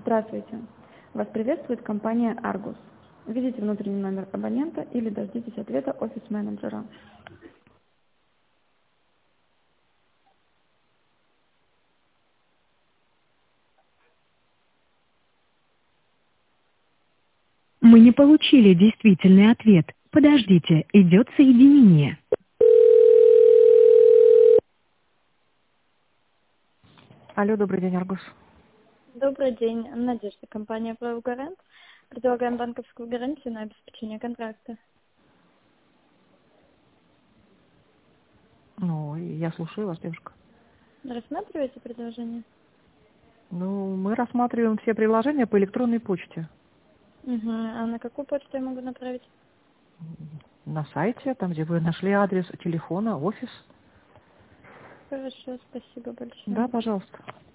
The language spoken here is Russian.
Здравствуйте. Вас приветствует компания Argus. Введите внутренний номер абонента или дождитесь ответа офис-менеджера. Мы не получили действительный ответ. Подождите, идет соединение. Алло, добрый день, Аргус. Добрый день, Надежда, компания «Правогарант». Предлагаем банковскую гарантию на обеспечение контракта. Ну, я слушаю вас, девушка. Рассматриваете предложение? Ну, мы рассматриваем все приложения по электронной почте. Угу. А на какую почту я могу направить? На сайте, там, где вы нашли адрес телефона, офис. Хорошо, спасибо большое. Да, пожалуйста.